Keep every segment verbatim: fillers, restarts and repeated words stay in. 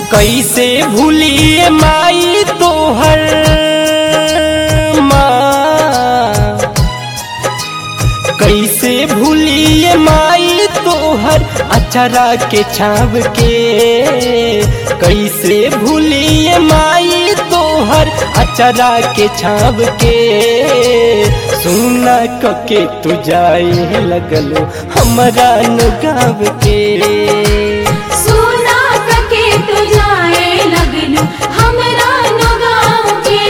कैसे भूलिए माई तोहर माँ, कैसे भूलिए माई तोहर अचरा के छाव के, कैसे भूलिए माई तोहर अचरा के छाव के। सुना कके तू जाए लगलो हमरा नु गाँव के, सुना कके तू जाए लगलो हमरा नु गाँव के।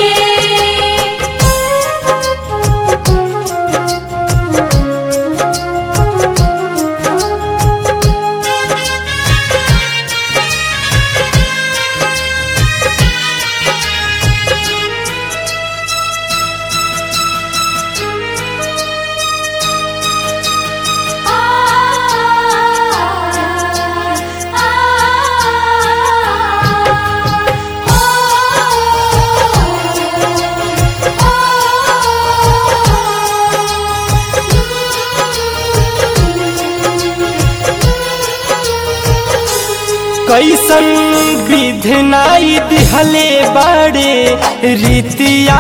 कैसन विधनाई दिहले बाड़े रीतिया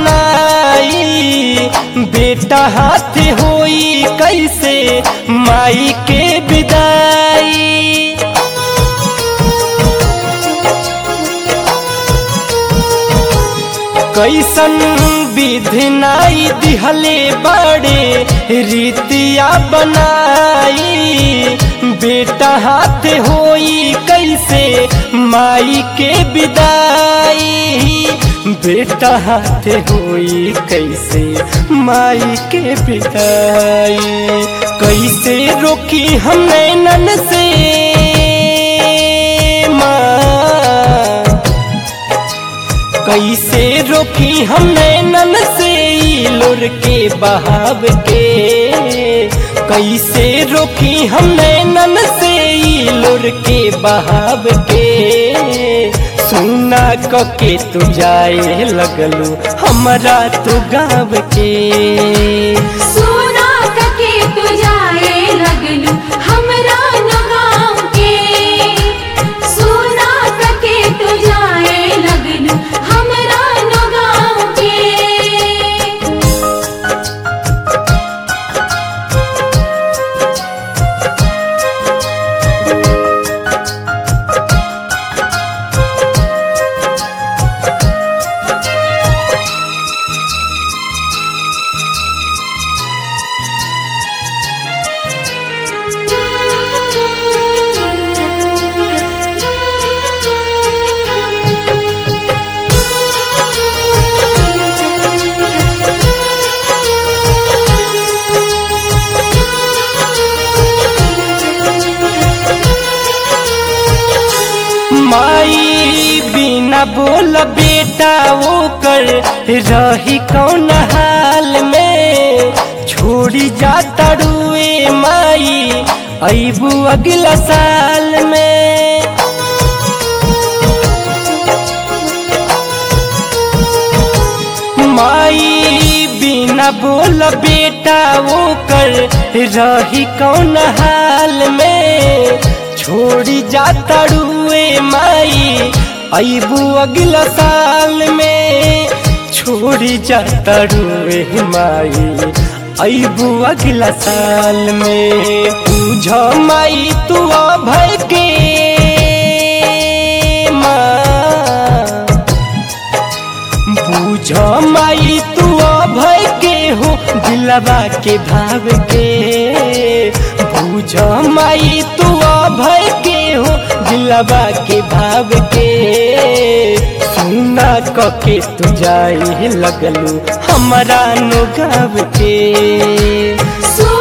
बनाई, बेटा हाथ होई कैसे माई के विदाई। कैसन विधनाई दिहले बाड़े रीतिया बनाई, बेटा हाथ होई कैसे माई के विदाई, बेटा हाथ होई कैसे माई के विदाई। कैसे रोकी हम नैनन से माँ, कैसे रोकी हम नैनन से लोर के बहाव के, कैसे रोकी हम नैनन से लोर के बहाव के। सुना कके तू जाए लगलू हमरा तू गाँव के, सुना कके तू जाए लगलो हमरा नु गाँव के, सुना कके तू जाए लगलो हमरा नु गाँव के। माई बिना बोल बेटा वो कर रही कौन हाल में, छोड़ी जाता रुए माई अबू अगला साल में। माई बिना बोल बेटा वो कर रही कौन हाल में, छोड़ी जाता रुए माई अबू अगला साल में, छोड़ी जाता रुए माई अबू अगला साल में। पूछ माई तू भय के माँ, पूछ माई तू भय के हो दिलवा के भाव के, पूछ माई तू भय के हो दिलवा के भाव के। सुना कके तू जाए लगलू हमरा नु गाँव के,